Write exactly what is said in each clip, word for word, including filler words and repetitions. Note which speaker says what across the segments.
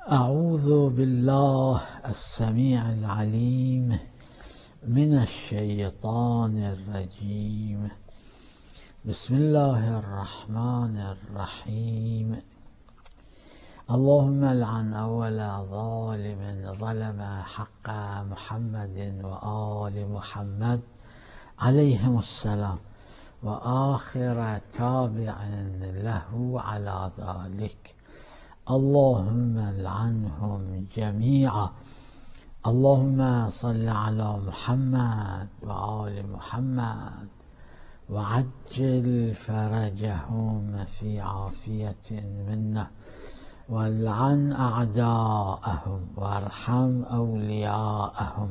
Speaker 1: أعوذ بالله السميع العليم من الشيطان الرجيم. بسم الله الرحمن الرحيم. اللهم لعن أول ظالم ظلم حق محمد وآل محمد عليهم السلام، وآخر تابع له على ذلك. اللهم لعنهم جميعا. اللهم صل على محمد وآل محمد وعجل فرجهم في عافية منا، والعن أعداءهم وارحم أولياءهم،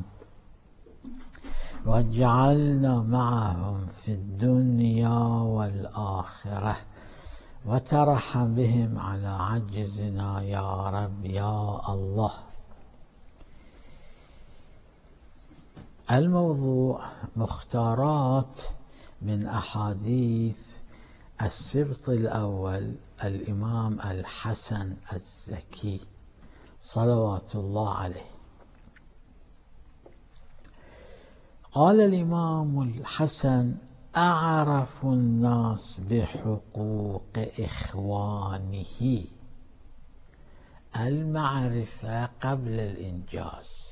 Speaker 1: واجعلنا معهم في الدنيا والآخرة، وترحم بهم على عجزنا يا رب يا الله. الموضوع مختارات من أحاديث السبط الأول الإمام الحسن الزكي صلوات الله عليه. قال الإمام الحسن: أعرف الناس بحقوق إخوانه. المعرفة قبل الإنجاز.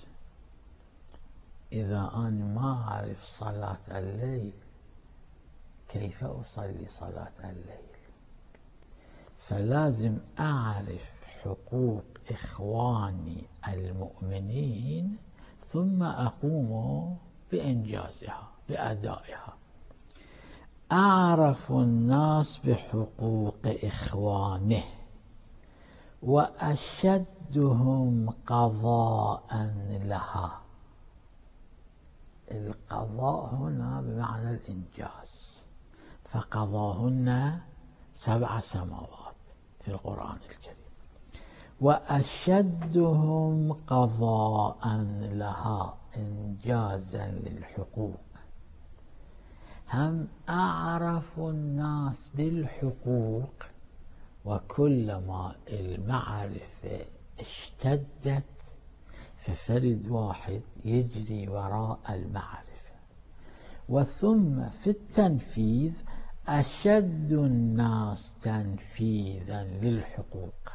Speaker 1: إذا أنا ما أعرف صلاة الليل كيف أصلي صلاة الليل؟ فلازم أعرف حقوق إخواني المؤمنين ثم أقوم بإنجازها بأدائها. أعرف الناس بحقوق إخوانه وأشدهم قضاء لها. القضاء هنا بمعنى الإنجاز، فقضاهن سبع سماوات في القرآن الكريم. وأشدهم قضاء لها، إنجازا للحقوق. هم أعرف الناس بالحقوق، وكلما المعرفة اشتدت ففرد واحد يجري وراء المعرفة. وثم في التنفيذ أشد الناس تنفيذا للحقوق.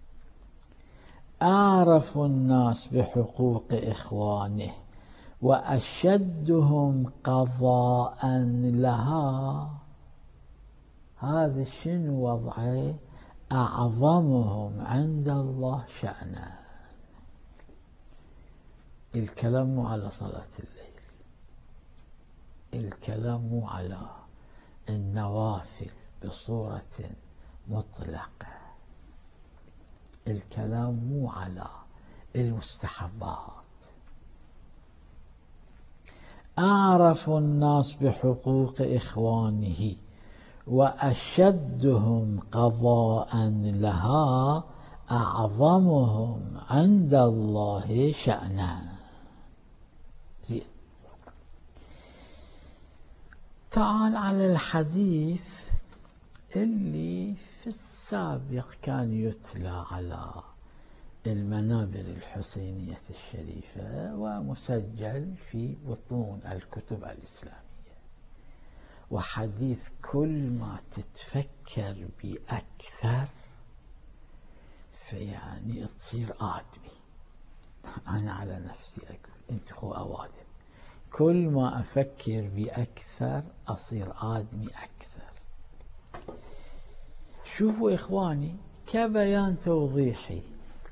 Speaker 1: أعرف الناس بحقوق إخوانه وأشدهم قضاء لها. هذا شنو وضعه؟ أعظمهم عند الله شأنا. الكلام مو على صلاة الليل، الكلام مو على النوافل بصورة مطلقة، الكلام مو على المستحبات. أعرف الناس بحقوق إخوانه وأشدهم قضاء لها أعظمهم عند الله شأنا. زين. تعال على الحديث اللي في السابق كان يتلى على المنابر الحسينية الشريفة ومسجل في بطون الكتب الإسلامية. وحديث كل ما تتفكر بأكثر فيعني تصير آدمي. أنا على نفسي أقول أنت خو أوادم، كل ما أفكر بأكثر أصير آدمي أكثر. شوفوا إخواني، كبيان توضيحي،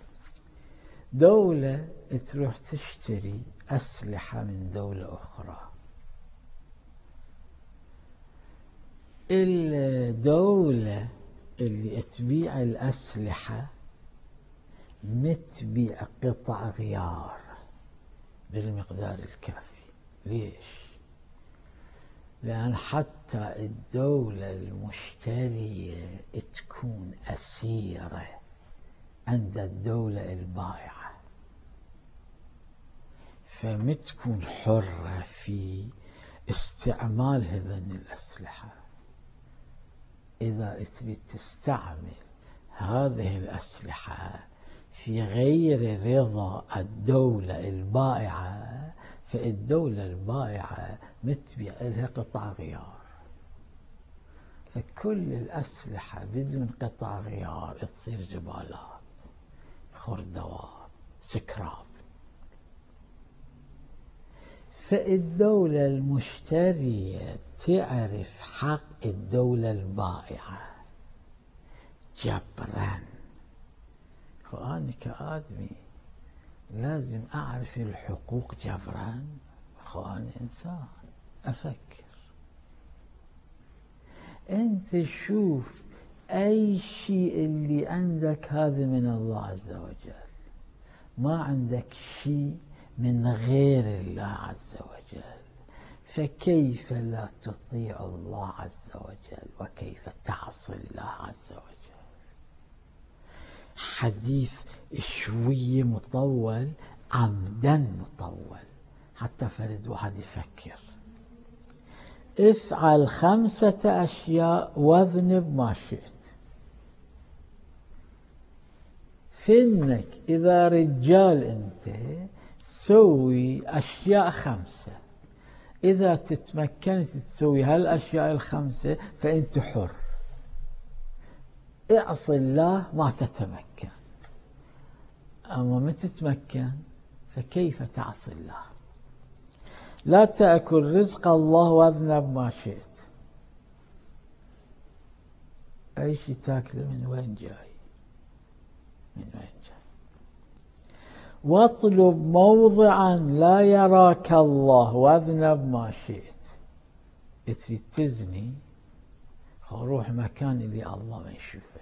Speaker 1: دولة تروح تشتري أسلحة من دولة أخرى، الدولة اللي تبيع الأسلحة متبيع قطع غيار بالمقدار الكافي. ليش؟ لأن حتى الدولة المشترية تكون أسيرة عند الدولة البائعة، فمتكون حرة في استعمال هذين الأسلحة. إذا تريد تستعمل هذه الأسلحة في غير رضا الدولة البائعة، فالدولة البائعة متبع لها قطع غيار، فكل الأسلحة بدون قطع غيار تصير جبالات، خردوات، سكراب. فالدولة المشترية تعرف حق الدولة البائعة جبرا. أنا كآدمي لازم أعرف الحقوق جبرا، أنا إنسان أفكر. أنت شوف أي شيء اللي عندك هذا من الله عز وجل، ما عندك شيء من غير الله عز وجل، فكيف لا تطيع الله عز وجل وكيف تعصي الله عز وجل؟ حديث شوية مطول، عمدا مطول، حتى فرد واحد يفكر. افعل خمسة أشياء واذنب ما شئت. فإنك إذا رجال أنت سوي أشياء خمسة، إذا تتمكنت تسوي هالأشياء الخمسة فأنت حر. اعصي الله ما تتمكن، أما ما تتمكن فكيف تعصي الله؟ لا تأكل رزق الله واذنب ما شئت. أي شيء تاكله من وين جاي؟ من وين جاي؟ واطلب موضعا لا يراك الله واذنب ما شئت. تريد تزني، روح مكان اللي الله ما يشوفك.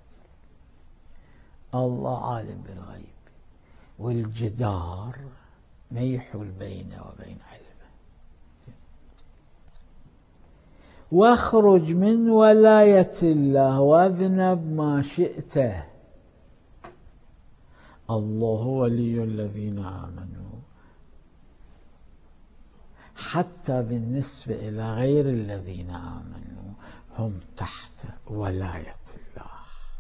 Speaker 1: الله عالم بالغيب، والجدار ما يحول بينه وبين علمه. واخرج من ولاية الله واذنب ما شئت. الله ولي الذين آمنوا، حتى بالنسبة إلى غير الذين آمنوا هم تحت ولاية الله.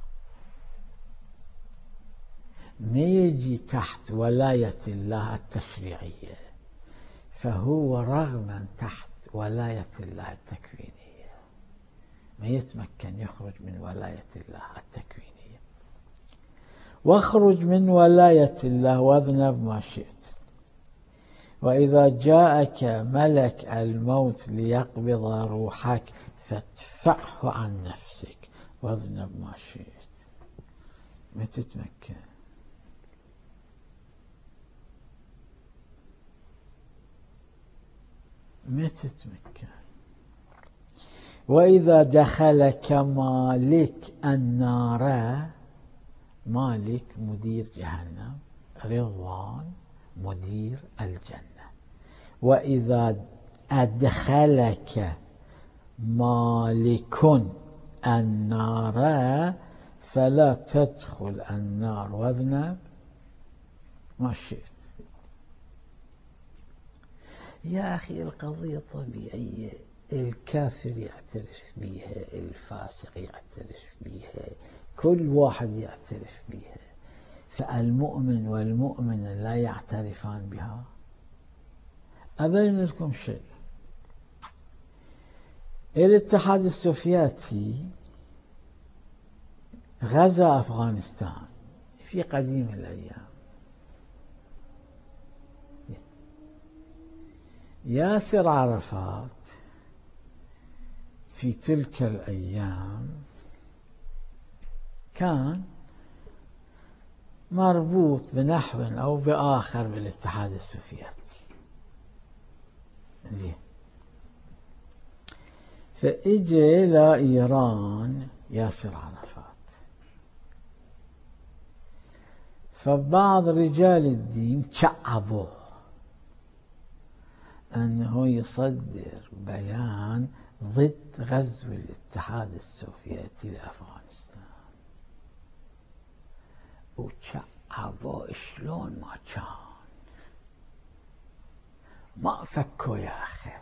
Speaker 1: ما يجي تحت ولاية الله التشريعية، فهو رغما تحت ولاية الله التكوينية، ما يتمكن يخرج من ولاية الله التكوينية. واخرج من ولاية الله واذنب ما شئت. وإذا جاءك ملك الموت ليقبض روحك فادفعه عن نفسك واذنب ما شئت. ما تتمكن. ما تتمكن. وإذا دخلك مالك النار، مالك مدير جهنم، رضوان مدير الجنة. وإذا أدخلك مالك النار فلا تدخل النار واذنب ما شئت. يا أخي القضية طبيعية، الكافر يعترف بها، الفاسق يعترف بها، كل واحد يعترف بها، فالمؤمن والمؤمنة لا يعترفان بها. أبين لكم شيء. الاتحاد السوفيتي غزا أفغانستان في قديم الأيام. ياسر عرفات في تلك الأيام كان مربوط بنحو أو بآخر بالاتحاد السوفيتي. زين. فإجى إلى إيران ياسر عرفات، فبعض رجال الدين شعبوه أنه يصدر بيان ضد غزو الاتحاد السوفيتي لأفغانستان، وشعبوه شلون ما كان، ما فكوا يا أخي،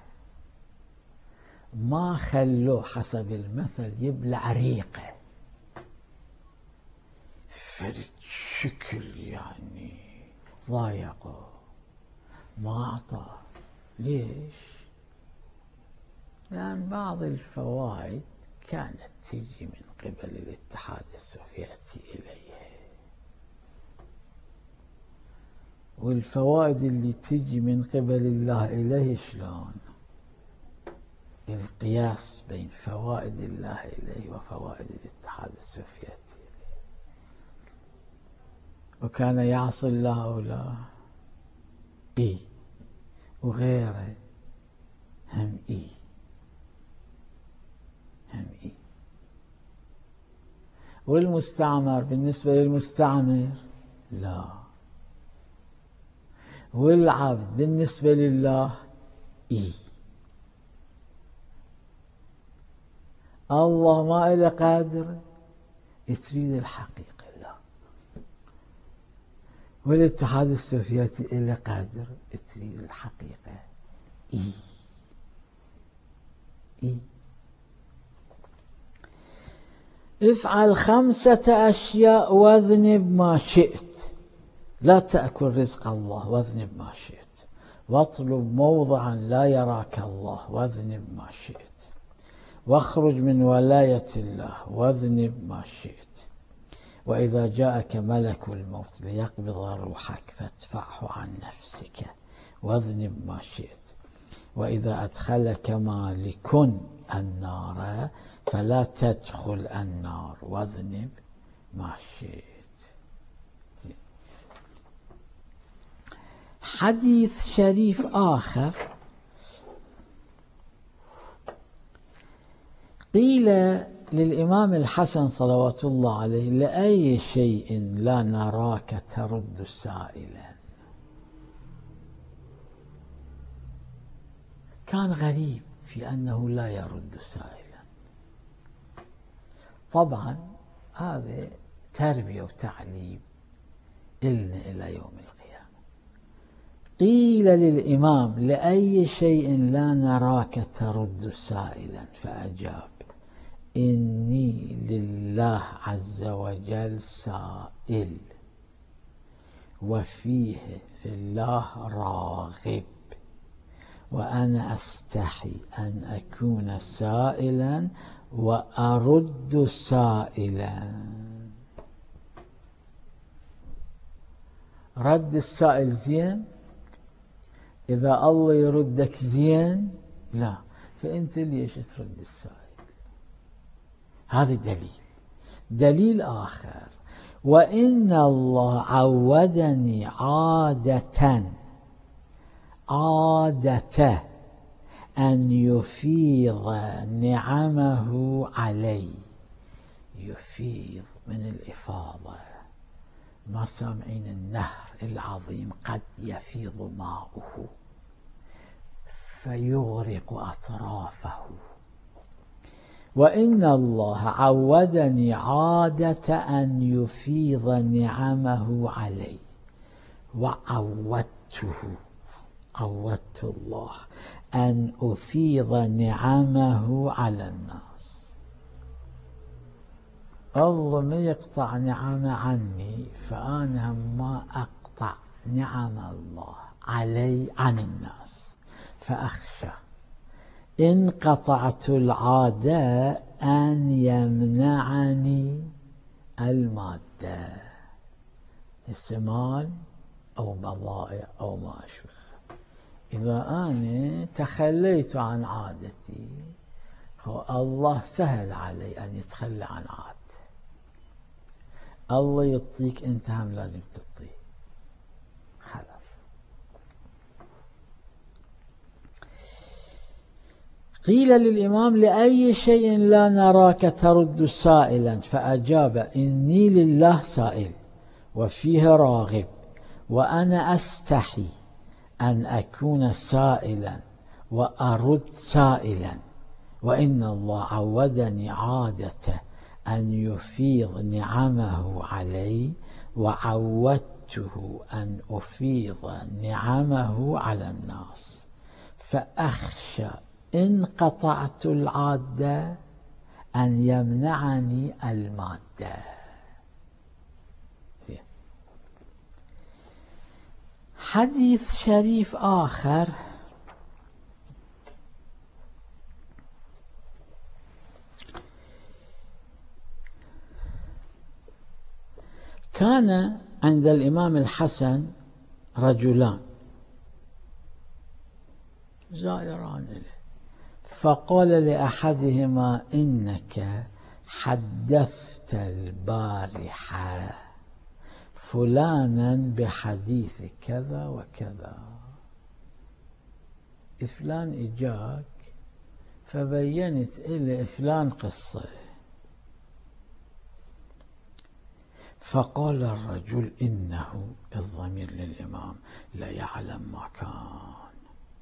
Speaker 1: ما خلوه حسب المثل يبلع ريقه، فرد شكل يعني ضايقه ما أعطاه. ليش؟ لأن بعض الفوائد كانت تجي من قبل الاتحاد السوفيتي إليه، والفوائد اللي تجي من قبل الله إليه شلون؟ القياس بين فوائد الله إليه وفوائد الاتحاد السوفيتي إليه. وكان يعصي الله أو لا؟ إيه، وغيره هم إيه، هم إيه. والمستعمر بالنسبة للمستعمر لا، والعبد بالنسبة لله إيه. الله ما إله قادر تريد الحقيقة لا، والاتحاد السوفيتي إله قادر تريد الحقيقة إيه إيه. افعل خمسة أشياء واذنب ما شئت. لا تأكل رزق الله واذنب ما شئت، واطلب موضعا لا يراك الله واذنب ما شئت، واخرج من ولاية الله واذنب ما شئت، وإذا جاءك ملك الموت ليقبض روحك فادفعه عن نفسك واذنب ما شئت، وإذا أدخلك مالك النار فلا تدخل النار واذنب ما شئت. حديث شريف آخر قيل للإمام الحسن صلوات الله عليه: لأي شيء لا نراك ترد سائلا. كان غريب في أنه لا يرد سائلا. طبعا هذا تربية وتعليم إلنا إلى يوم القيامة. قيل للإمام: لأي شيء لا نراك ترد سائلا؟ فأجاب: إني لله عز وجل سائل، وفيه في الله راغب، وأنا أستحي أن أكون سائلا وأرد سائلا. رد السائل زين؟ إذا الله يردك زين؟ لا، فأنت ليش ترد السائل؟ هذا دليل. دليل آخر: وإن الله عودني عادة عادة أن يفيض نعمه علي. يفيض من الإفاضة. ما سامعين النهر العظيم قد يفيض ماؤه فيغرق أطرافه. وإن الله عودني عادة أن يفيض نعمه علي، وعودته عودت الله أن أفيض نعمه على الناس. الله ما يقطع نعمه عني، فأنا ما أقطع نعم الله علي عن الناس، فأخشى إن قطعت العادة أن يمنعني المادة، السمال أو بضائع أو ما أشبه. إذا أنا تخليت عن عادتي، الله سهل علي أن يتخلى عن عادتي. الله يعطيك، أنت هم لازم تعطيه. خلاص. قيل للإمام: لأي شيء لا نراك ترد سائلا؟ فأجاب: إني لله سائل، وفيه راغب، وأنا أستحي أن أكون سائلا وأرد سائلا، وإن الله عودني عادة أن يفيض نعمه علي، وعودته أن أفيض نعمه على الناس، فأخشى إن قطعت العادة أن يمنعني المادة. حديث شريف آخر كان عند الإمام الحسن رجلان زائران إليه، فقال لأحدهما: إنك حدثت البارحة فلانا بحديث كذا وكذا. فلان إجاك فبينت إلي فلان قصة. فقال الرجل: إنه الضمير للإمام لا يعلم ما كان،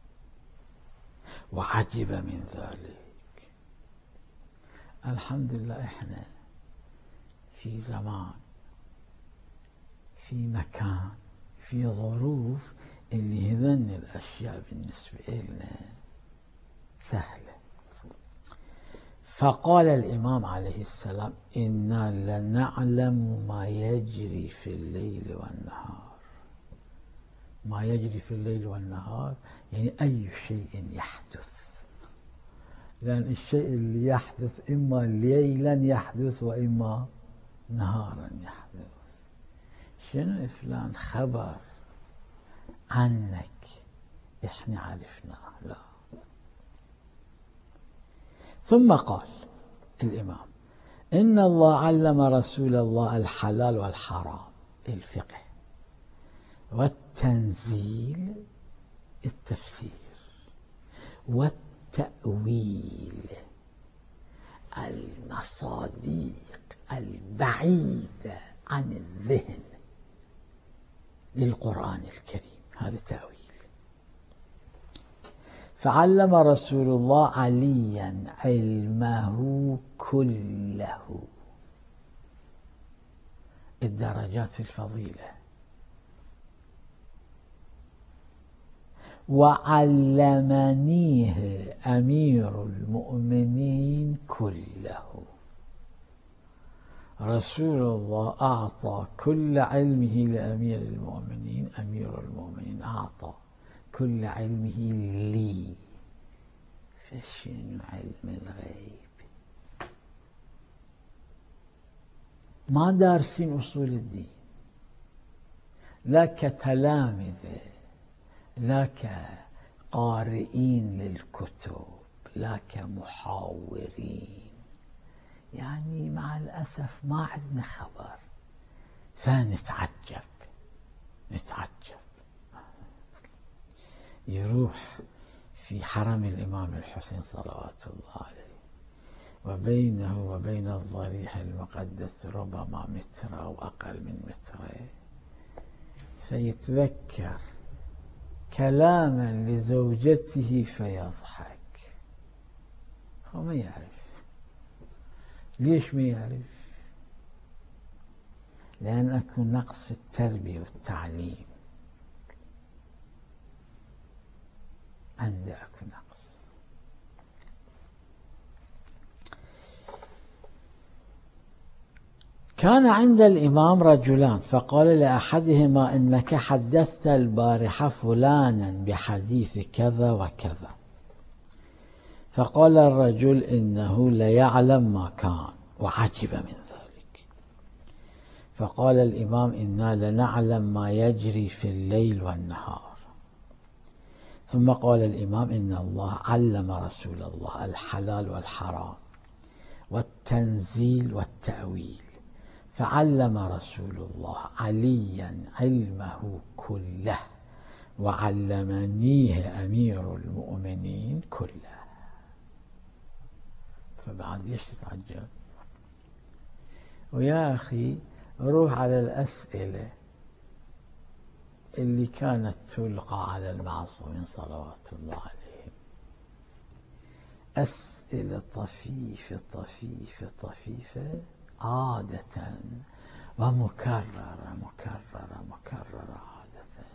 Speaker 1: وعجب من ذلك. الحمد لله إحنا في زمان، في مكان، في ظروف اللي هذن الأشياء بالنسبة لنا سهلة. فقال الإمام عليه السلام: إنا لنعلم ما يجري في الليل والنهار. ما يجري في الليل والنهار يعني أي شيء يحدث، لأن الشيء اللي يحدث إما ليلا يحدث وإما نهارا يحدث. شنو فلان خبر عنك إحنا عرفناه؟ لا. ثم قال الإمام: إن الله علم رسول الله الحلال والحرام، الفقه، والتنزيل، التفسير، والتأويل، المصادق البعيدة عن الذهن للقرآن الكريم، هذا تأويل. فعلم رسول الله عليا علمه كله، الدرجات في الفضيلة. وعلمنيه أمير المؤمنين كله. رسول الله أعطى كل علمه لأمير المؤمنين. أمير المؤمنين أعطى كل علمه لي. فشنو علم الغيب؟ ما دارسين أصول الدين، لا كتلامذة، لا كقارئين للكتب، لا كمحاورين، يعني مع الأسف ما عندنا خبر، فنتعجب نتعجب. يروح في حرم الإمام الحسين صلوات الله عليه، وبينه وبين الضريح المقدس ربما متر أو أقل من مترين، فيتذكر كلاما لزوجته فيضحك. هو ما يعرف. ليش ما يعرف؟ لأن أكو نقص في التربية والتعليم، عنده أكو نقص. كان عند الإمام رجلان، فقال لأحدهما: إنك حدثت البارحة فلانا بحديث كذا وكذا. فقال الرجل: إنه ليعلم ما كان، وعجب من ذلك. فقال الإمام: إنا لنعلم ما يجري في الليل والنهار. ثم قال الإمام: إن الله علم رسول الله الحلال والحرام، والتنزيل والتأويل. فعلم رسول الله عليا علمه كله، وعلمنيه أمير المؤمنين كله. فبعد ايش تتعجب؟ ويا أخي روح على الأسئلة اللي كانت تلقى على المعصومين صلوات الله عليهم، أسئلة طفيفة طفيفة طفيفة عادة، ومكررة مكررة مكررة عادة.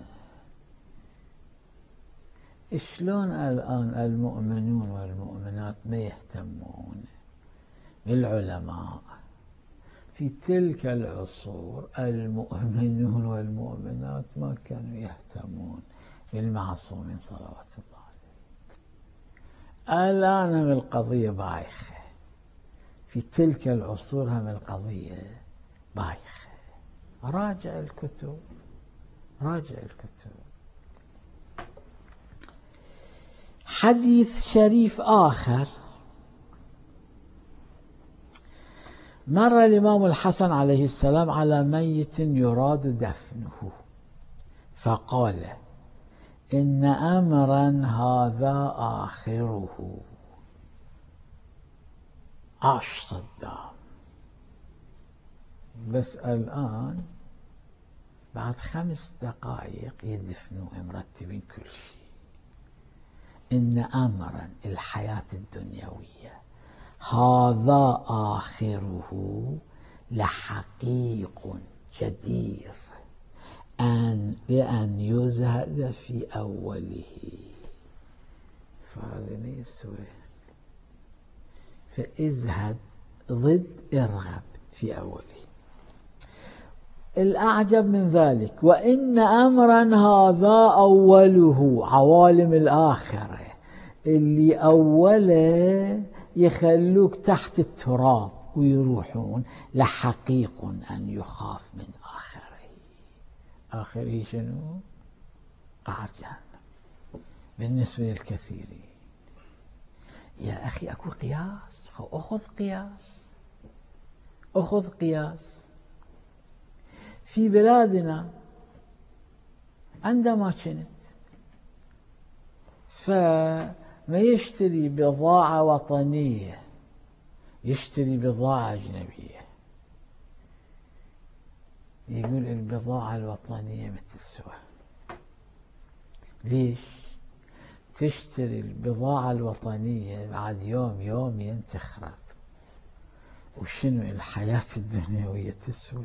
Speaker 1: شلون الآن المؤمنون والمؤمنات ما يهتمون بالعلماء، في تلك العصور المؤمنون والمؤمنات ما كانوا يهتمون بالمعصومين صلوات الله عليه. الآن هم القضية بايخة، في تلك العصور هم القضية بايخة. راجع الكتب، راجع الكتب. حديث شريف آخر، مر الإمام الحسن عليه السلام على ميت يراد دفنه فقال: إن أمرا هذا آخره. عاش صدام، بس الآن بعد خمس دقائق يدفنوه مرتبين كل شيء. إن أمرا الحياة الدنيوية هذا آخره لحقيق جدير أن بأن يزهد في أوله. فهذا يسوي، فازهد ضد ارغب في أوله. الأعجب من ذلك: وإن أمرا هذا أوله، عوالم الآخرة اللي أوله يخلوك تحت التراب ويروحون، لحقيق أن يخاف من آخره. آخره شنو؟ قعر جهنم بالنسبة للكثيرين. يا أخي أكو قياس، أخذ قياس، أخذ قياس. في بلادنا عندما كنت فما يشتري بضاعة وطنية يشتري بضاعة أجنبية، يقول البضاعة الوطنية مثل السوى. ليش؟ تشتري البضاعة الوطنية بعد يوم يومين تخرب، وشنو الحياة الدنيوية تسوى.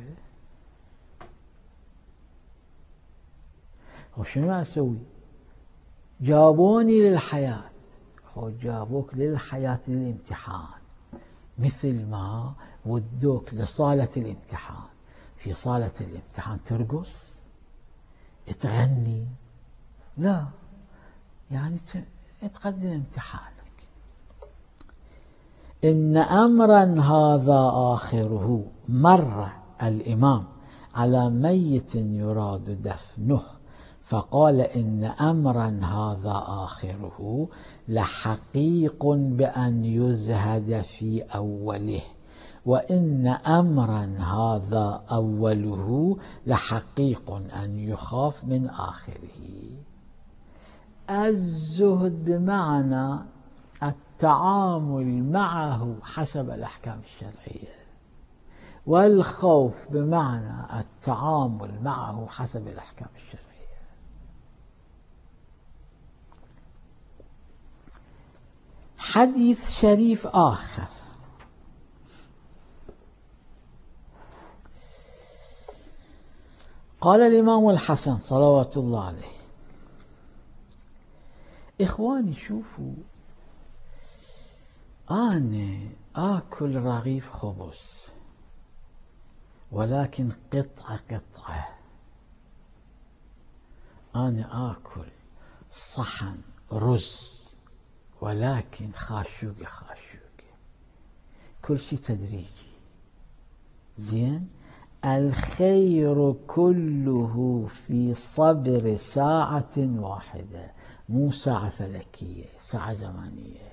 Speaker 1: وشنو أسوي؟ جابوني للحياة، هو جابوك للحياة للامتحان، مثل ما ودوك لصالة الامتحان. في صالة الامتحان ترقص، تغني، لا، يعني تقدم امتحانك. إن أمرا هذا آخره، مر الإمام على ميت يراد دفنه فقال: إن أمرا هذا آخره لحقيق بأن يزهد في أوله، وإن أمرا هذا أوله لحقيق أن يخاف من آخره. الزهد بمعنى التعامل معه حسب الأحكام الشرعية، والخوف بمعنى التعامل معه حسب الأحكام الشرعية. حديث شريف آخر، قال الإمام الحسن صلوات الله عليه: إخواني شوفوا، أنا آكل رغيف خبز ولكن قطعة قطعة، أنا آكل صحن رز ولكن خاشوقة خاشوقة، كل شيء تدريجي. زين، الخير كله في صبر ساعة واحدة، مو ساعة فلكية، ساعة زمانية.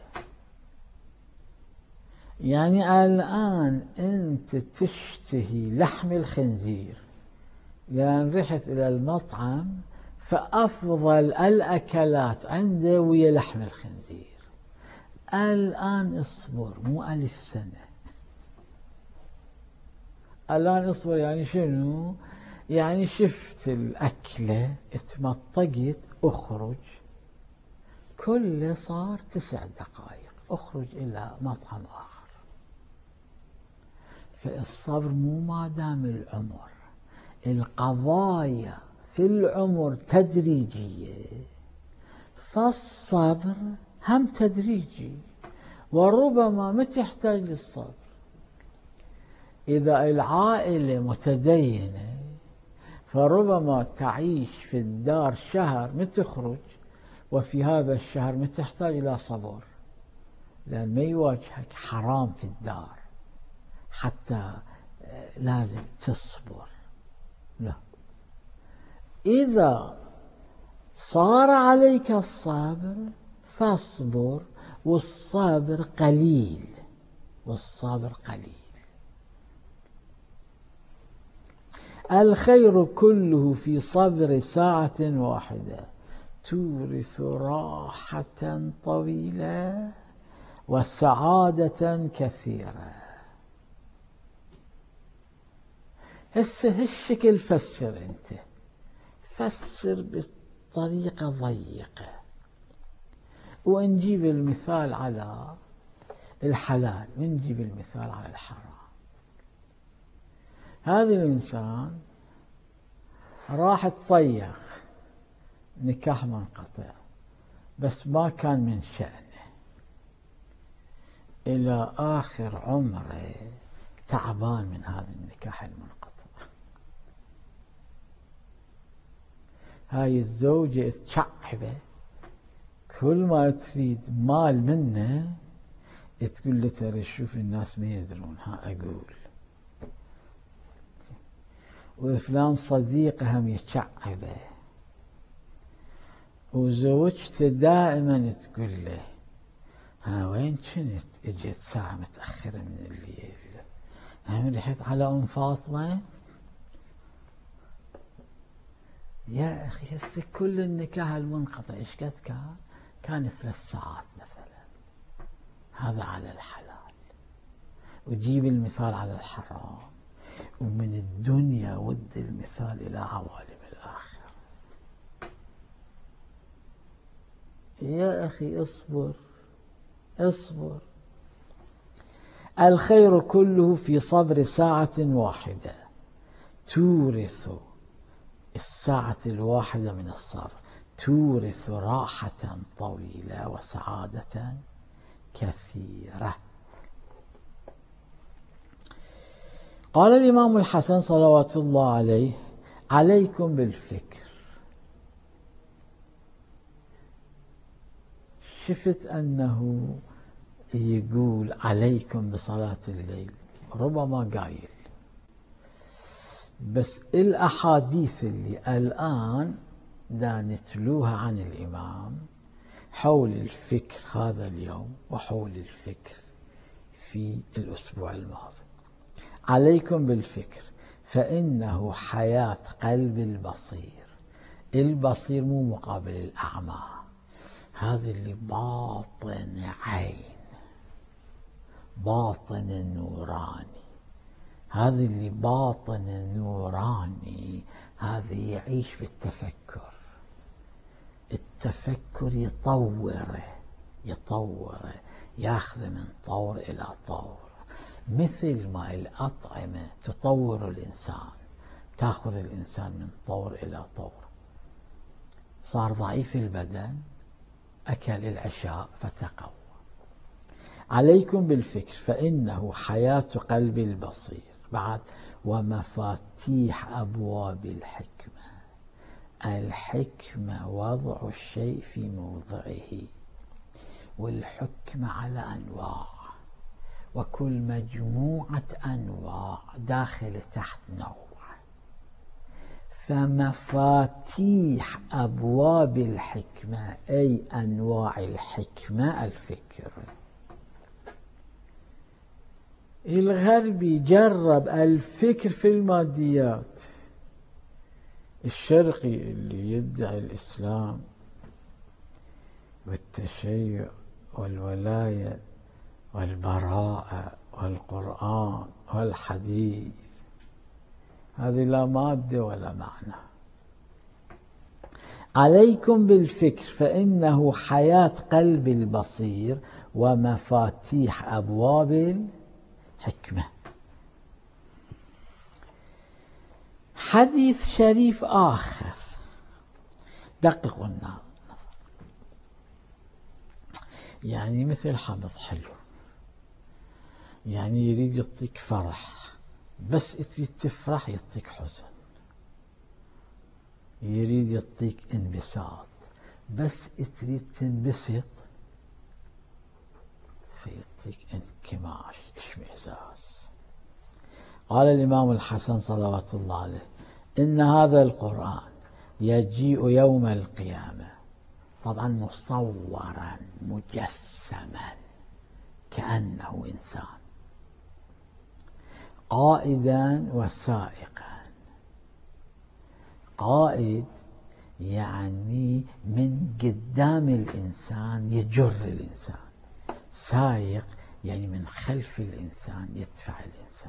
Speaker 1: يعني الآن أنت تشتهي لحم الخنزير، لأن رحت إلى المطعم فأفضل الأكلات عنده ويا لحم الخنزير. الآن اصبر، مو ألف سنة. الآن اصبر يعني شنو؟ يعني شفت الأكلة اتمطقت، اخرج، كل صار تسع دقائق اخرج إلى مطعم آخر. فالصبر مو ما دام العمر، القضايا في العمر تدريجية، فالصبر هم تدريجي، وربما ما تحتاج للصبر. إذا العائلة متدينة فربما تعيش في الدار شهر ما تخرج، وفي هذا الشهر ما تحتاج إلى صبر، لأن ما يواجهك حرام في الدار حتى لازم تصبر. لا، إذا صار عليك الصبر فاصبر، والصبر قليل، والصبر قليل. الخير كله في صبر ساعة واحدة تورث راحة طويلة وسعادة كثيرة. هسه هالشكل فسر انت، فسر بطريقة ضيقة، ونجيب المثال على الحلال ونجيب المثال على الحرام. هذا الإنسان راح تصيغ نكاح منقطع، بس ما كان من شأنه، إلى آخر عمره تعبان من هذا النكاح المنقطع. هاي الزوجة تشعبه، كل ما تريد مال منه تقول له ترى شوف الناس ما يدرون، ها أقول. وفلان صديقه هم يتشعبه، وزوجته دائما تقول له ها وين كنت؟ اجيت ساعة متأخرة من الليل، هم رحت على أم فاطمة. يا أخي هسه كل النكاح المنقطع إيش قد كان؟ كان ثلاث ساعات مثلا. هذا على الحلال. وجيب المثال على الحرام، ومن الدنيا ود المثال إلى عوالم الآخرة. يا أخي اصبر اصبر. الخير كله في صبر ساعة واحدة تورث، الساعة الواحدة من الصبر تورث راحة طويلة وسعادة كثيرة. قال الإمام الحسن صلوات الله عليه: عليكم بالفكر. شفت أنه يقول عليكم بصلاة الليل، ربما قايل، بس الأحاديث اللي الآن دا نتلوها عن الإمام حول الفكر هذا اليوم وحول الفكر في الأسبوع الماضي. عليكم بالفكر فإنه حياة قلب البصير. البصير مو مقابل الأعمى، هذا اللي باطن عين، باطن النوراني. هذا اللي باطن النوراني هذا يعيش بالتفكر. التفكر يطوره يطوره ياخذ من طور إلى طور، مثل ما الأطعمة تطور الإنسان، تأخذ الإنسان من طور إلى طور. صار ضعيف البدن، أكل العشاء فتقوى. عليكم بالفكر فإنه حياة قلب البصير. بعد: ومفاتيح أبواب الحكمة. الحكمة وضع الشيء في موضعه، والحكمة على أنواع، وكل مجموعة أنواع داخل تحت نوع. فمفاتيح أبواب الحكمة أي أنواع الحكمة الفكر. الغربي جرب الفكر في الماديات، الشرقي اللي يدعي الإسلام والتشيع والولاية والبراءة والقرآن والحديث، هذه لا مادة ولا معنى. عليكم بالفكر فإنه حياة قلب البصير ومفاتيح أبواب الحكمة. حديث شريف آخر، دققوا النظر، يعني مثل حمض حلو، يعني يريد يعطيك فرح بس تريد تفرح يعطيك حزن، يريد يعطيك انبساط، بس تريد تنبسط فيعطيك انكماش اشمئزاز. قال الإمام الحسن صلوات الله عليه: إن هذا القرآن يجيء يوم القيامة، طبعا مصورا مجسما كأنه إنسان، قائدا وسائقا. قائد يعني من قدام الإنسان يجر الإنسان، سائق يعني من خلف الإنسان يدفع الإنسان.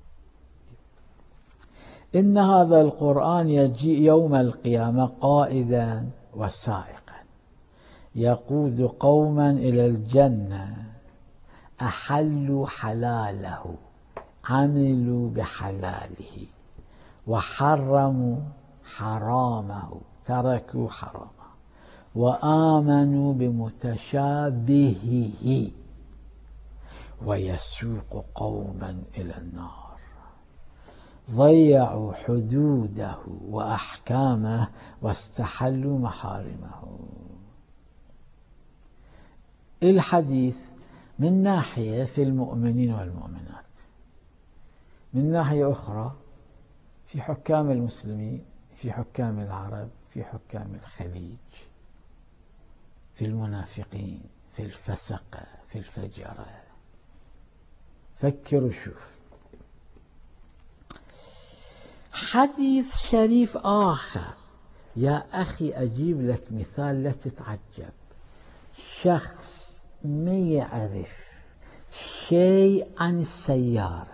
Speaker 1: إن هذا القرآن يجيء يوم القيامة قائدا وسائقا، يقود قوما إلى الجنة، أحلوا حلاله، عملوا بحلاله، وحرموا حرامه، تركوا حرامه، وآمنوا بمتشابهه، ويسوق قوما إلى النار، ضيعوا حدوده وأحكامه واستحلوا محارمه. الحديث من ناحية في المؤمنين والمؤمنات، من ناحية أخرى في حكام المسلمين، في حكام العرب، في حكام الخليج، في المنافقين، في الفسقة، في الفجرة. فكر وشوف. حديث شريف آخر، يا أخي أجيب لك مثال لا تتعجب. شخص ما يعرف شيء عن السيارة،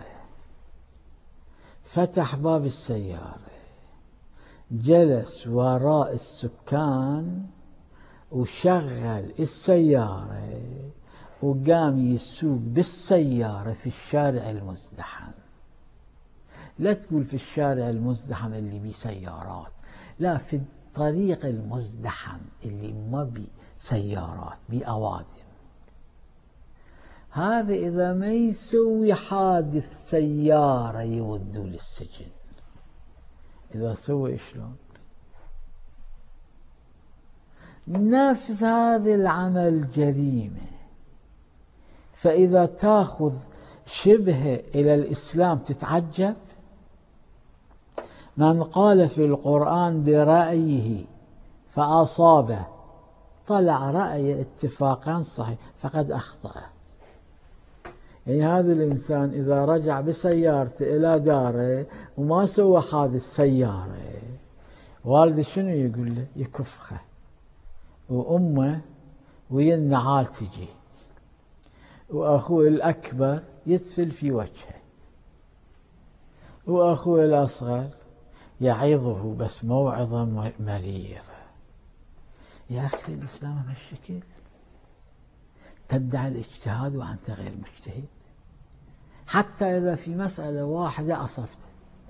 Speaker 1: فتح باب السيارة، جلس وراء السكان وشغل السيارة وقام يسوق بالسيارة في الشارع المزدحم. لا تقول في الشارع المزدحم اللي بيه سيارات، لا، في الطريق المزدحم اللي ما بيه سيارات، بيه أوادم. هذا إذا ما يسوي حادث سيارة يودوه للسجن. إذا سوى شلون؟ نفس هذا العمل جريمة. فإذا تأخذ شبه إلى الإسلام تتعجب. من قال في القرآن برأيه فأصابه، طلع رأي اتفاقا صحيح، فقد أخطأ. يعني هذا الإنسان إذا رجع بسيارته إلى داره وما سوى حادث سيارة، والده شنو يقول له؟ يكفخه، وأمه ويا النعال تجي، وأخوه الأكبر يتفل في وجهه، وأخوه الأصغر يعظه بس موعظة مريرة. يا أخي الإسلام هالشكل؟ تدعي الاجتهاد وأنت غير مجتهد، حتى إذا في مسألة واحدة أصبت.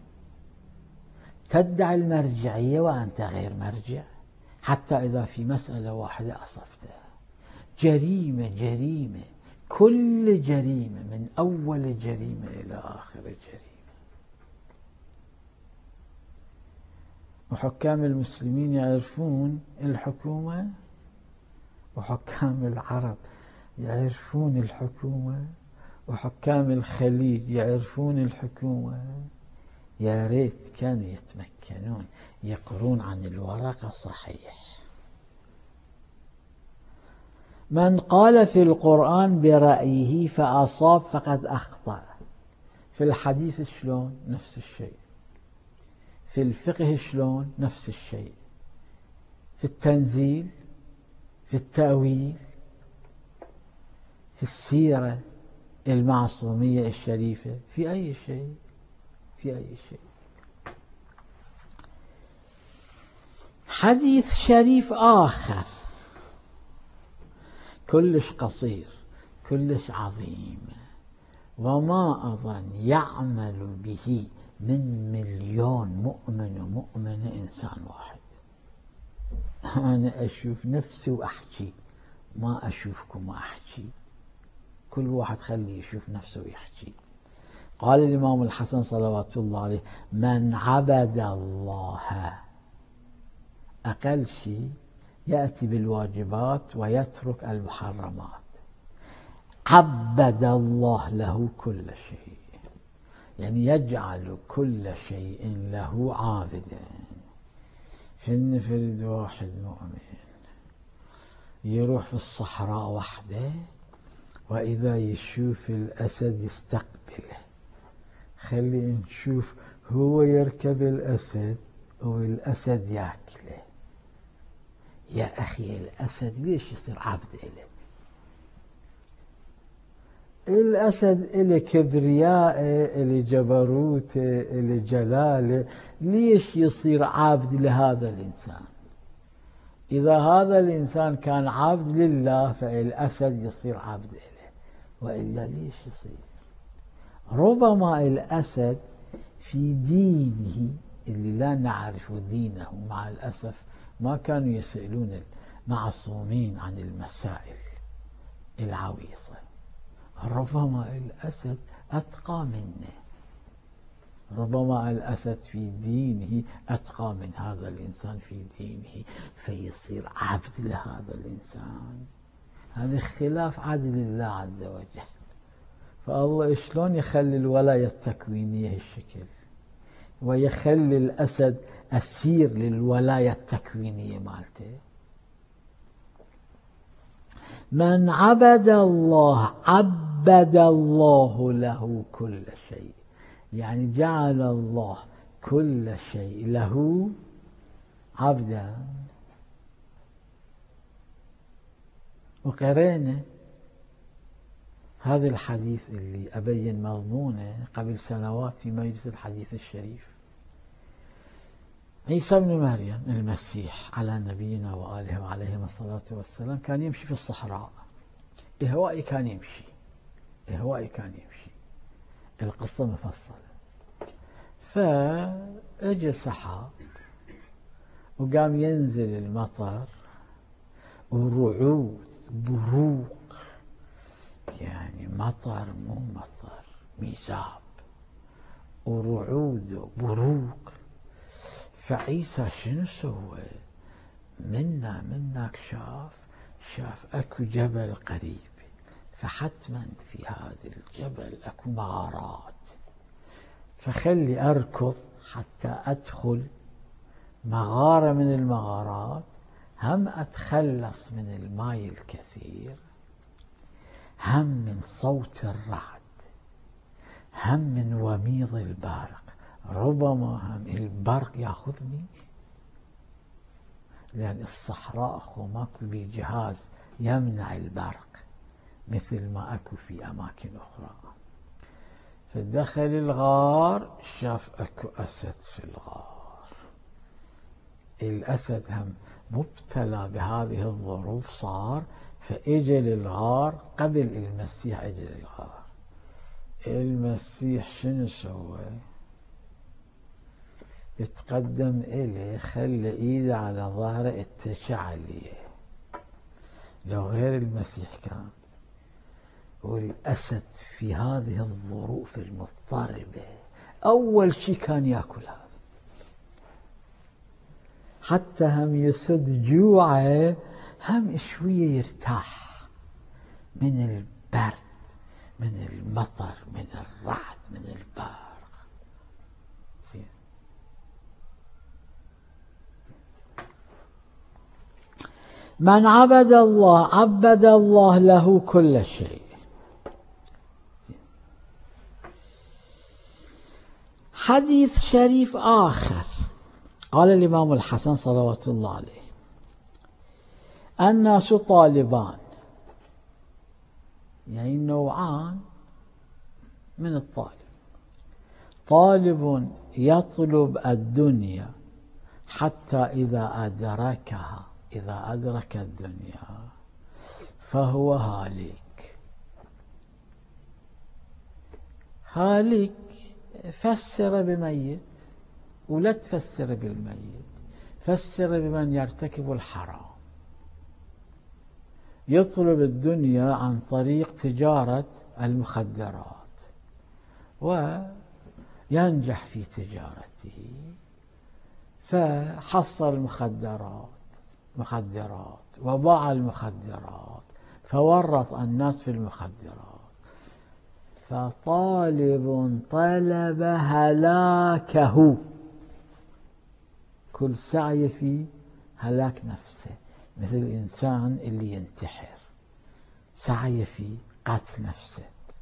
Speaker 1: تدعي المرجعية وأنت غير مرجع، حتى إذا في مسألة واحدة أصبت. جريمة جريمة، كل جريمة من أول جريمة إلى آخر جريمة. وحكام المسلمين يعرفون الحكومة، وحكام العرب يعرفون الحكومة، وحكام الخليج يعرفون الحكومة. يا ريت كانوا يتمكنون يقرون عن الورقة صحيح. من قال في القرآن برأيه فأصاب فقد أخطأ. في الحديث شلون؟ نفس الشيء. في الفقه شلون؟ نفس الشيء. في التنزيل، في التأويل، في السيرة المعصومية الشريفة، في أي شيء، في أي شيء. حديث شريف آخر كلش قصير، كلش عظيم، وما أظن يعمل به من مليون مؤمن ومؤمنة إنسان واحد. أنا أشوف نفسي وأحكي، ما أشوفكم وأحكي. كل واحد خليه يشوف نفسه ويحكي. قال الإمام الحسن صلوات الله عليه: من عبد الله، أقل شيء يأتي بالواجبات ويترك المحرمات، عبد الله له كل شيء، يعني يجعل كل شيء له عابدا. فلنفرض واحد مؤمن يروح في الصحراء وحده وإذا يشوف الأسد يستقبله، خلي نشوف هو يركب الأسد والأسد يأكله. يا أخي الأسد ليش يصير عبد إله؟ الأسد إلي كبرياء، إلي جبروت، إلي جلاله، ليش يصير عبد لهذا الإنسان؟ إذا هذا الإنسان كان عبد لله فالأسد يصير عبد إله، وإلا ليش يصير؟ ربما الأسد في دينه اللي لا نعرف دينه، مع الأسف ما كانوا يسألون المعصومين عن المسائل العويصة، ربما الأسد أتقى منه، ربما الأسد في دينه أتقى من هذا الإنسان في دينه، فيصير عبد لهذا الإنسان. هذا خلاف عدل الله عز وجل. فالله شلون يخلي الولاية التكوينية هالشكل ويخلي الأسد أسير للولاية التكوينية مالته؟ من عبد الله عبد الله له كل شيء، يعني جعل الله كل شيء له عبدا. وقرينا هذا الحديث اللي أبين مضمونه قبل سنوات في مجلس الحديث الشريف. عيسى بن مريم المسيح على نبينا وآله وعليهم الصلاة والسلام كان يمشي في الصحراء، إهوائي كان يمشي، إهوائي كان يمشي، القصة مفصلة. فأجى سحاب وقام ينزل المطر ورعود بروق، يعني مطر مو مطر، ميزاب ورعود وبروق. فعيسى شنو سوى؟ منا منك شاف شاف اكو جبل قريب، فحتما في هذا الجبل اكو مغارات، فخلي اركض حتى ادخل مغارة من المغارات، هم اتخلص من الماء الكثير، هم من صوت الرعد، هم من وميض البارق، ربما هم البرق ياخذني، لأن الصحراء أخو ماكو بي جهاز يمنع البرق مثل ما أكو في أماكن أخرى. فدخل الغار شاف أكو أسد في الغار، الأسد هم مبتلى بهذه الظروف صار، فإجى للغار قبل المسيح. إجى للغار، المسيح شنو سوى؟ يتقدم إليه، خلى إيده على ظهره اتشع عليه. لو غير المسيح كان، والأسد في هذه الظروف المضطربة أول شيء كان يأكل هذا، حتى هم يسد جوعه، هم شوية يرتاح من البرد، من المطر، من الرعد، من البارق. من عبد الله عبد الله له كل شيء. حديث شريف آخر قال الإمام الحسن صلوات الله عليه: الناس طالبان، يعني نوعان من الطالب، طالب يطلب الدنيا حتى إذا أدركها، إذا أدرك الدنيا فهو هالك. هالك فسر بميت، ولا تفسر بالميت، فسر بمن يرتكب الحرام، يطلب الدنيا عن طريق تجارة المخدرات وينجح في تجارته، فحصل المخدرات مخدرات وباع المخدرات، فورط الناس في المخدرات، فطالب طلب هلاكه، كل سعي في هلاك نفسه، مثل الإنسان اللي ينتحر، سعي في قتل نفسه.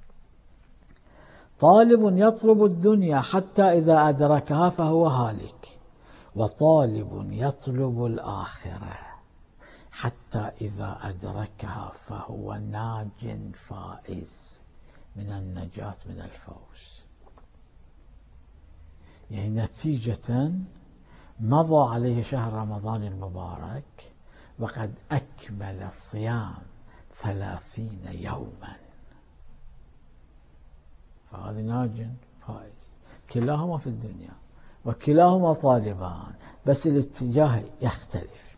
Speaker 1: طالب يطلب الدنيا حتى إذا أدركها فهو هالك، وطالب يطلب الآخرة حتى إذا أدركها فهو ناج فائز، من النجاة من الفوز. يعني نتيجة مضى عليه شهر رمضان المبارك وقد أكمل صيام ثلاثين يوما، فهذا ناج فائز. كلاهما في الدنيا وكلاهما طالبان، بس الاتجاه يختلف.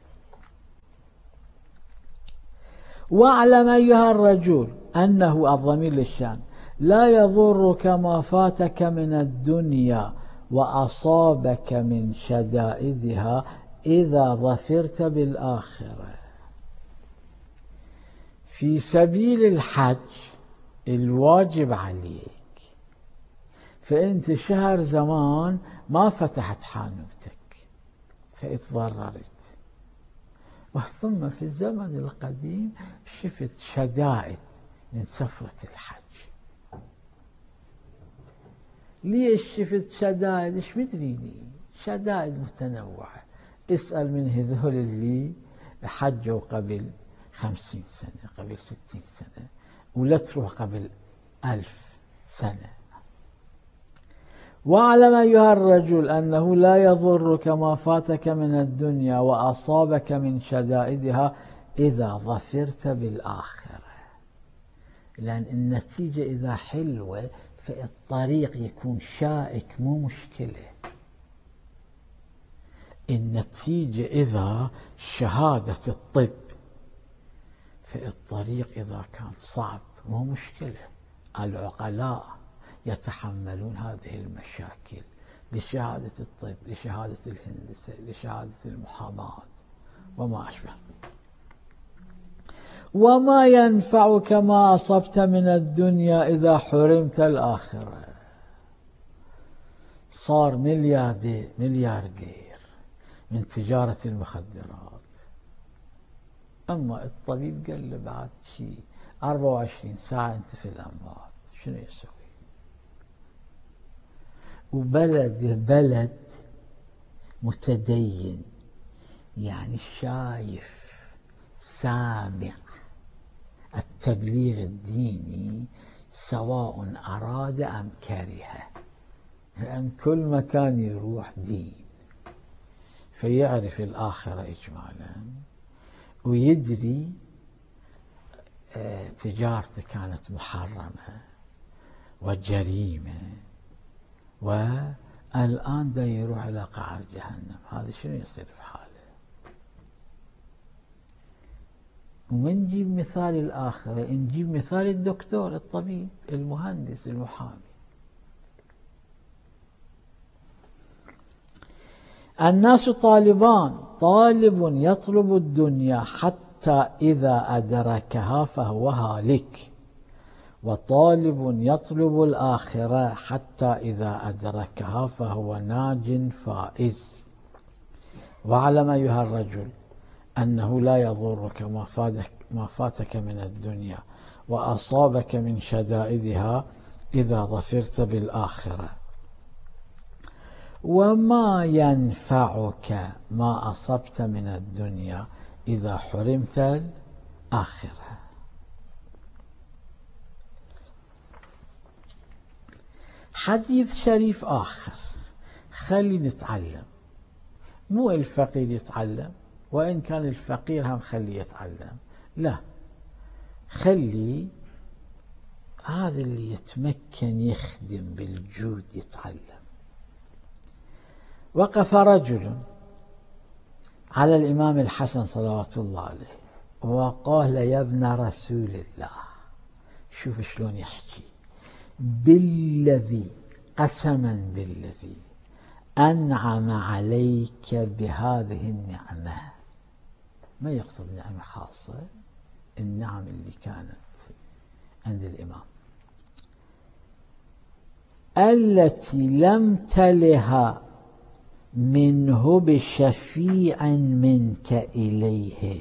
Speaker 1: واعلم أيها الرجل أنه، الضمير للشان، لا يضرك ما فاتك من الدنيا وأصابك من شدائدها إذا ظفرت بالآخرة. في سبيل الحج الواجب عليك، فأنت شهر زمان ما فتحت حانوتك فاتضررت، ثم في الزمن القديم شفت شدائد من سفرة الحج. ليش شفت شدائد؟ ايش مدريني؟ شدائد متنوعة. اسأل من هذول اللي حجوا قبل خمسين سنة، قبل ستين سنة، ولا تروح قبل ألف سنة. واعلم أيها الرجل أنه لا يضرك ما فاتك من الدنيا وأصابك من شدائدها إذا ظفرت بالآخرة، لأن النتيجة إذا حلوة فالطريق يكون شائك، مو مشكلة. النتيجة إذا شهادة الطب، فالطريق إذا كان صعب مو مشكلة. العقلاء يتحملون هذه المشاكل لشهادة الطب، لشهادة الهندسة، لشهادة المحاماة وما أشبه. وما ينفعك ما أصبت من الدنيا إذا حرمت الآخرة. صار ملياردير ملياردير من تجارة المخدرات، أما الطبيب قال له بعد شيء أربعة وعشرين ساعة أنت في الأموات، شنو يسوي؟ وبلد بلد متدين، يعني شايف سامع التبليغ الديني سواء أراد أم كره، لأن كل مكان يروح دين، فيعرف الآخرة إجمالا، ويدري تجارته كانت محرمة وجريمة، والآن دا يروح إلى قعر جهنم. هذا شنو يصير في حاله؟ ونجيب مثال الآخرة، نجيب مثال الدكتور، الطبيب، المهندس، المحامي. الناس طالبان، طالب يطلب الدنيا حتى إذا أدركها فهو هالك، وطالب يطلب الآخرة حتى إذا أدركها فهو ناج فائز. واعلم أيها الرجل أنه لا يضرك ما فاتك, ما فاتك من الدنيا وأصابك من شدائدها إذا ظفرت بالآخرة. وما ينفعك ما أصبت من الدنيا إذا حرمت الآخرة. حديث شريف آخر، خلي نتعلم، مو الفقير يتعلم، وإن كان الفقير هم خلي يتعلم، لا، خلي هذا اللي يتمكن يخدم بالجود يتعلم. وقف رجل على الإمام الحسن صلوات الله عليه وقال: يا ابن رسول الله، شوف شلون يحكي، بالذي قسما بالذي أنعم عليك بهذه النعمة. ما يقصد نعمة خاصة، النعم اللي كانت عند الإمام التي لم تلها منه بشفيع منك إليه.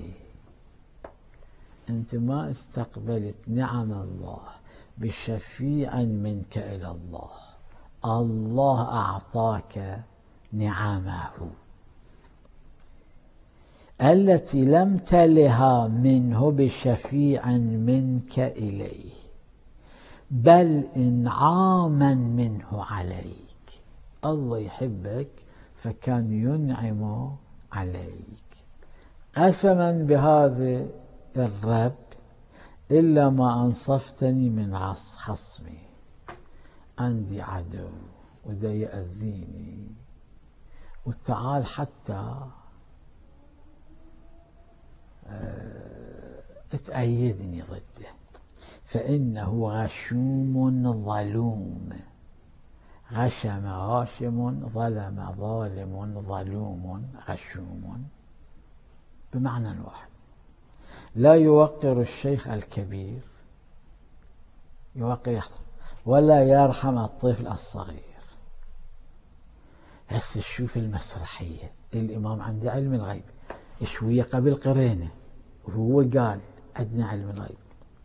Speaker 1: أنت ما استقبلت نعم الله بشفيع منك إلى الله، الله أعطاك نعمه التي لم تلها منه بشفيع منك إليه، بل إنعاما منه عليك. الله يحبك فكان ينعم عليك. قسما بهذا الرب إلا ما أنصفتني من خصمي، عندي عدو ودا يأذيني، وتعال حتى تأيدني ضده، فإنه غشوم ظلوم. غشم غاشم، ظلم ظالم، ظلوم غشوم، بمعنى واحد. لا يوقر الشيخ الكبير، يوقر يحضر، ولا يرحم الطفل الصغير. هسه شوف المسرحية، الإمام عنده علم الغيب، شوية قبل قرينه وهو قال عندنا علم الغيب.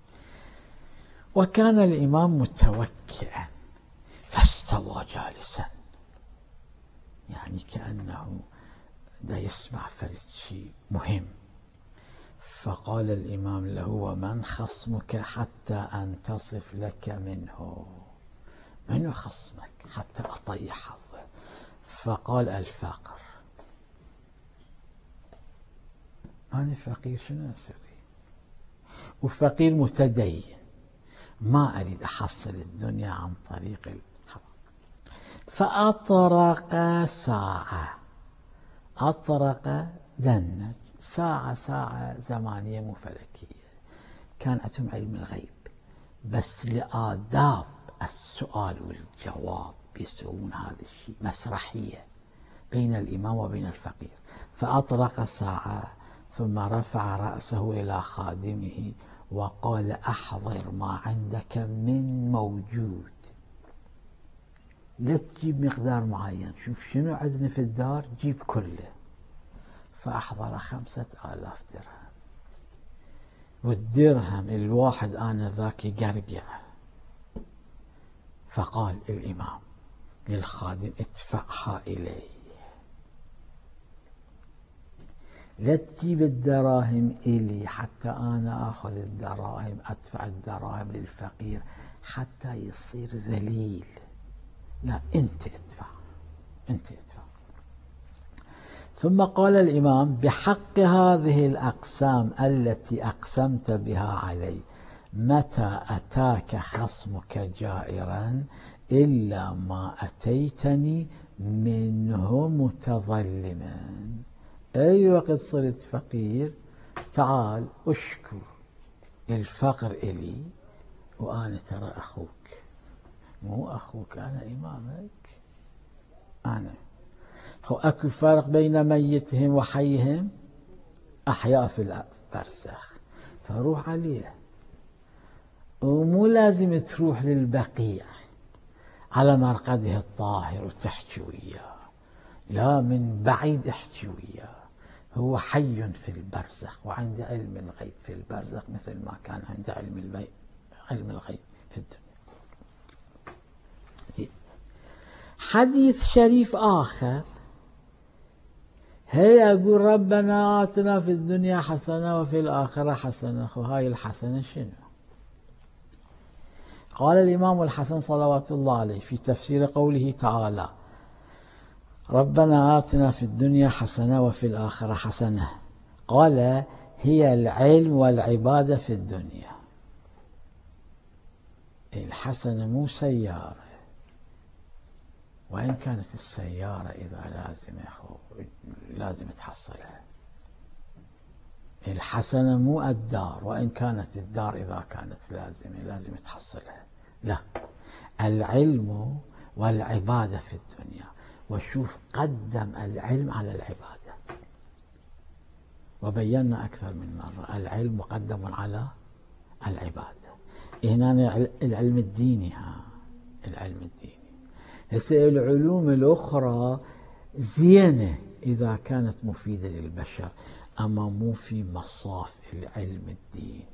Speaker 1: وكان الإمام متوكئا فاستوى جالسا، يعني كأنه دا يسمع فرد شيء مهم. فقال الإمام له: ومن خصمك حتى أنتصف لك منه؟ من خصمك حتى أطيح حظه؟ فقال: الفقر. أنا فقير، شنو أسوي؟ وفقير متدين، ما أريد أحصل الدنيا عن طريق الحرام. فأطرق ساعة، أطرق دنج، ساعة ساعة زمانية مو فلكية، كان عندهم علم الغيب، بس لآداب السؤال والجواب يسوون هذا الشيء، مسرحية بين الإمام وبين الفقير. فأطرق ساعة ثم رفع رأسه إلى خادمه وقال: أحضر ما عندك من موجود، لا تجيب مقدار معين، شوف شنو عندنا في الدار جيب كله. فأحضر خمسة آلاف درهم، والدرهم الواحد آنذاك يقرقع. فقال الإمام للخادم: ادفعها إلي، لا تجيب الدراهم إلي حتى أنا أخذ الدراهم، أدفع الدراهم للفقير حتى يصير ذليل، لا أنت ادفع، أنت ادفع. ثم قال الإمام: بحق هذه الأقسام التي أقسمت بها علي، متى أتاك خصمك جائرا إلا ما أتيتني منه متظلما. أي وقت صرت فقير تعال أشكو الفقر إلي، وأنا ترى أخوك، مو أخوك، أنا إمامك. أنا خو أكو فرق بين ميتهم وحيهم، أحياء في البرزخ، فروح عليه. ومو لازم تروح للبقيع على مرقده الطاهر وتحكي وياه، لا، من بعيد احكي وياه، هو حي في البرزخ وعنده علم الغيب في البرزخ مثل ما كان عنده علم علم الغيب في الدنيا. زين. حديث شريف آخر، هي أقول ربنا آتنا في الدنيا حسنة وفي الآخرة حسنة. وهاي الحسنة شنو؟ قال الإمام الحسن صلوات الله عليه في تفسير قوله تعالى: ربنا آتنا في الدنيا حسنة وفي الآخرة حسنة، قال: هي العلم والعبادة في الدنيا. الحسنة مو سيارة، وإن كانت السيارة إذا لازم لازم تحصلها. الحسنة مو الدار، وإن كانت الدار إذا كانت لازمة لازم تحصلها، لا، العلم والعبادة في الدنيا. وشوف قدم العلم على العبادة، وبينا أكثر من مرة العلم مقدم على العبادة. هنا العلم الديني، ها العلم الديني. هسه العلوم الأخرى زينة إذا كانت مفيدة للبشر، أما مو في مصاف العلم الديني.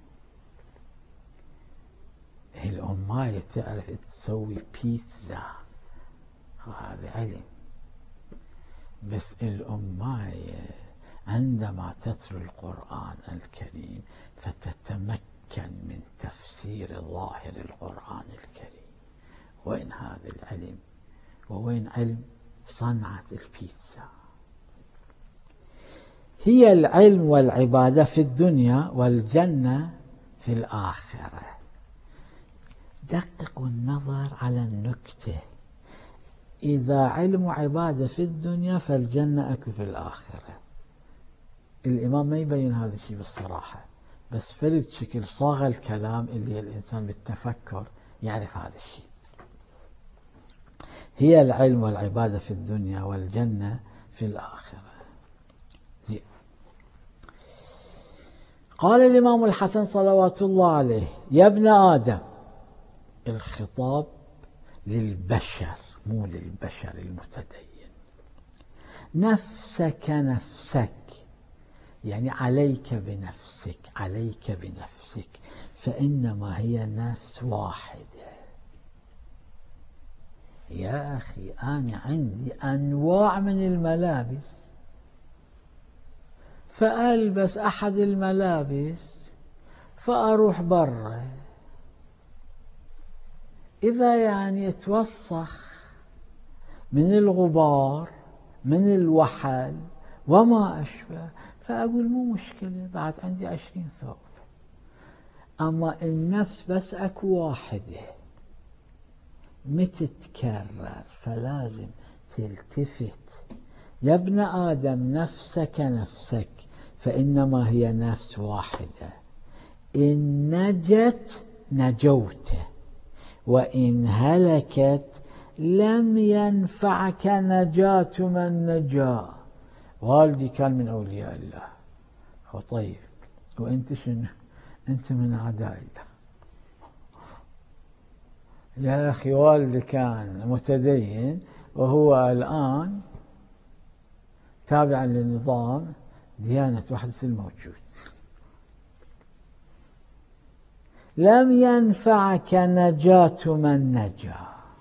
Speaker 1: الأماية تعرف تسوي بيتزا، هذا علم. بس الأماية عندما تتلو القرآن الكريم فتتمكن من تفسير ظاهر القرآن الكريم. وين هذا العلم؟ ووين علم صنعة البيتزا؟ هي العلم والعبادة في الدنيا والجنة في الآخرة. دققوا النظر على النكتة، إذا علم وعبادة في الدنيا فالجنة أكو في الآخرة. الإمام ما يبين هذا الشيء بالصراحة، بس فرد شكل صاغ الكلام اللي الإنسان بالتفكر يعرف هذا الشيء. هي العلم والعبادة في الدنيا والجنة في الآخرة. زين. قال الإمام الحسن صلوات الله عليه: يا ابن آدم، الخطاب للبشر مو للبشر المتدين. نفسك نفسك، يعني عليك بنفسك، عليك بنفسك، فإنما هي نفس واحدة. يا أخي أنا عندي أنواع من الملابس، فألبس أحد الملابس فأروح برا، إذا يعني يتوسخ من الغبار من الوحل وما أشبه، فأقول مو مشكلة، بعد عندي عشرين ثوب. أما النفس بس أكو واحدة متتكرر، فلازم تلتفت. يا ابن آدم، نفسك نفسك، فإنما هي نفس واحدة. إن نجت نجوت، وإن هلكت لم ينفعك نجاة من نجا. والدي كان من أولياء الله. هو طيب، وأنت شنو؟ أنت من أعداء الله. يا أخي والدي كان متدين وهو الآن تابعا لنظام ديانة وحدة الموجود. لم ينفعك نجاة من نجا.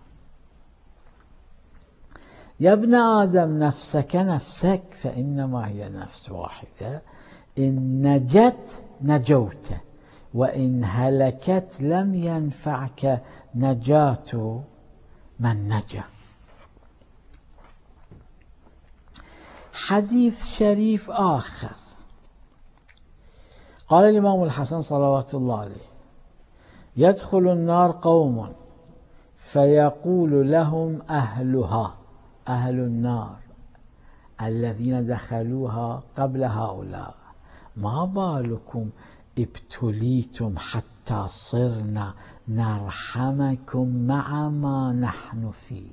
Speaker 1: يا ابن آدم، نفسك نفسك، فإنما هي نفس واحدة. إن نجت نجوت، وإن هلكت لم ينفعك نجاة من نجا. حديث شريف آخر، قال الإمام الحسن صلوات الله عليه: يدخل النار قوم فيقول لهم أهلها، أهل النار الذين دخلوها قبل هؤلاء: ما بالكم ابتليتم حتى صرنا نرحمكم مع ما نحن فيه.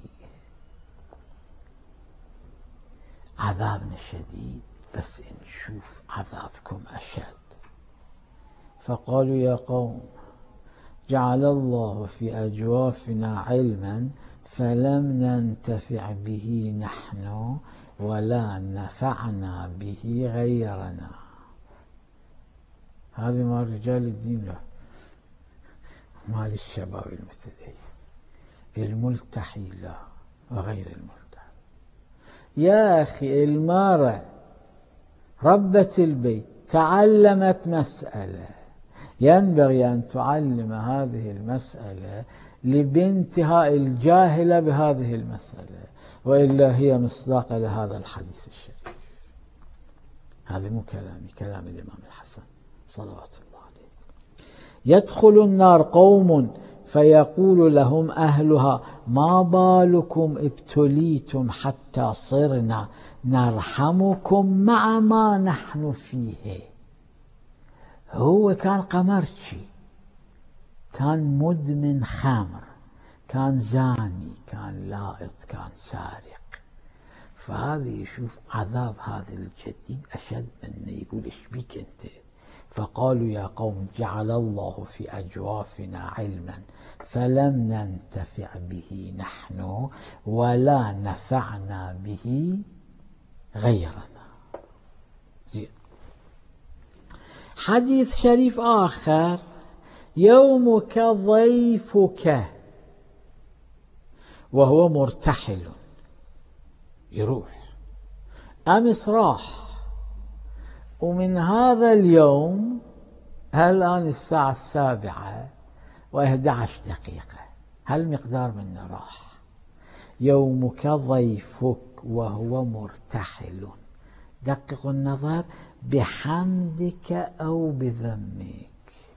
Speaker 1: عذابنا شديد، بس نشوف عذابكم أشد. فقالوا: يا قوم، جعل الله في أجوافنا علما فلم ننتفع به نحن ولا نفعنا به غيرنا. هذه مال رجال الدين، له مال الشباب المتدين الملتحي له وغير الملتحي. يا أخي المرأة ربة البيت تعلمت مسألة، ينبغي أن تعلم هذه المسألة لبنتها الجاهلة بهذه المسألة، وإلا هي مصداقة لهذا الحديث الشريف. هذا مو كلامي، كلام الإمام الحسن صلوات الله عليه. يدخل النار قوم فيقول لهم أهلها: ما بالكم ابتليتم حتى صرنا نرحمكم مع ما نحن فيه. هو كان قمرجي، كان مدمن خمر، كان زاني، كان لائط، كان سارق. فهذا يشوف عذاب هذا الجديد أشد منه، يقول إيش بيك أنت؟ فقالوا يا قوم جعل الله في أجوافنا علما فلم ننتفع به نحن ولا نفعنا به غيرنا. زين. حديث شريف آخر: يومك ضيفك، وهو مرتحل يروح. أمس راح، ومن هذا اليوم الآن الساعة السابعة وإحدى عشر دقيقة، هالمقدار منه راح. يومك ضيفك وهو مرتحل، دققوا النظر، بحمدك أو بذمك.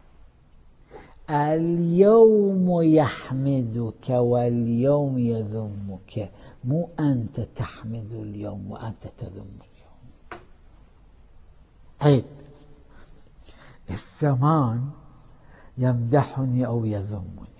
Speaker 1: اليوم يحمدك واليوم يذمك، مو أنت تحمد اليوم وأنت تذم اليوم. عيب. الزمان يمدحني أو يذمني،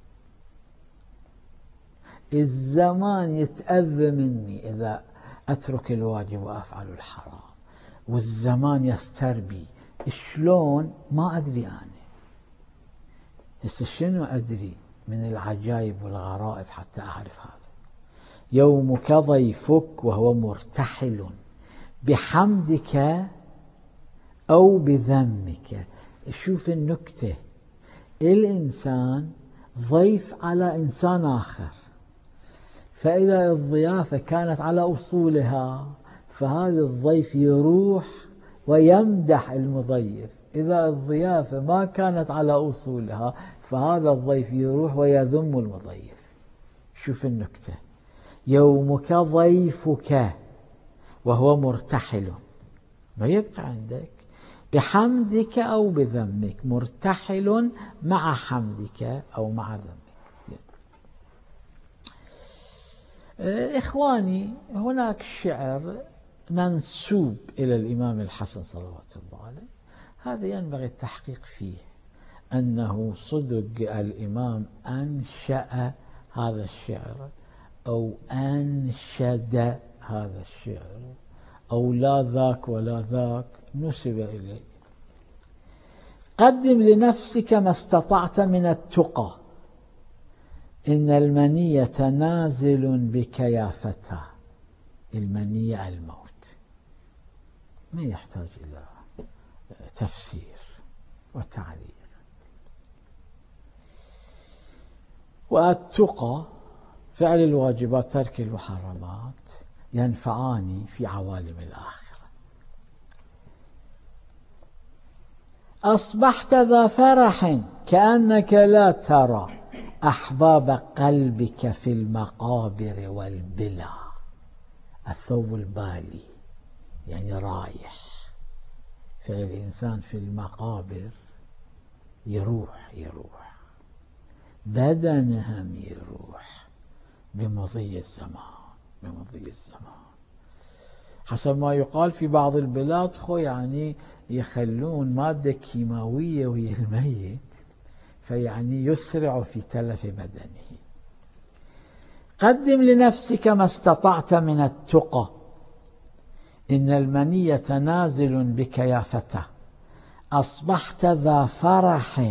Speaker 1: الزمان يتأذى مني إذا أترك الواجب وأفعل الحرام، والزمان يستربي. شلون؟ ما أدري أنا. هسه شنو أدري من العجائب والغرائب حتى أعرف هذا؟ يومك ضيفك وهو مرتحل بحمدك أو بذمك. شوف النكتة، الإنسان ضيف على إنسان آخر، فإذا الضيافة كانت على أصولها فهذا الضيف يروح ويمدح المضيف. إذا الضيافة ما كانت على أصولها فهذا الضيف يروح ويذم المضيف. شوف النكتة، يومك ضيفك وهو مرتحل، ما يبقى عندك بحمدك أو بذمك، مرتحل مع حمدك أو مع ذمك. إخواني، هناك شعر منسوب إلى الإمام الحسن صلوات الله عليه، هذا ينبغي التحقيق فيه، أنه صدق الإمام أنشأ هذا الشعر أو أنشد هذا الشعر أو لا ذاك ولا ذاك، نسب إليه. قدم لنفسك ما استطعت من التقى، إن المنية نازل بك يا فتى. المنية الموت، ما يحتاج إلى تفسير وتعليل. والتقى فعل الواجبات ترك المحرمات ينفعان في عوالم الآخرة. أصبحت ذا فرح كأنك لا ترى أحباب قلبك في المقابر والبلا. الثوب البالي يعني رايح، فالإنسان في المقابر يروح يروح بدنه هم يروح بمضي الزمان، بمضي الزمان. حسب ما يقال في بعض البلاد خو يعني يخلون مادة كيماوية ويا الميت، فيعني يسرع في تلف بدنه. قدم لنفسك ما استطعت من التقى، إن المنية نازل بك يا فتى. أصبحت ذا فرح،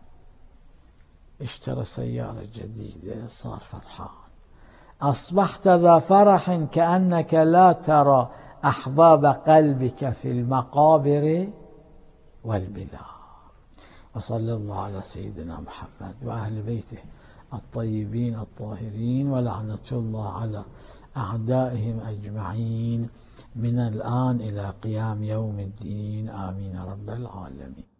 Speaker 1: اشترى سيارة جديدة صار فرحان. أصبحت ذا فرح كأنك لا ترى أحباب قلبك في المقابر والبلا. وصلى الله على سيدنا محمد وأهل بيته الطيبين الطاهرين، ولعنة الله على أعدائهم أجمعين من الآن إلى قيام يوم الدين. آمين رب العالمين.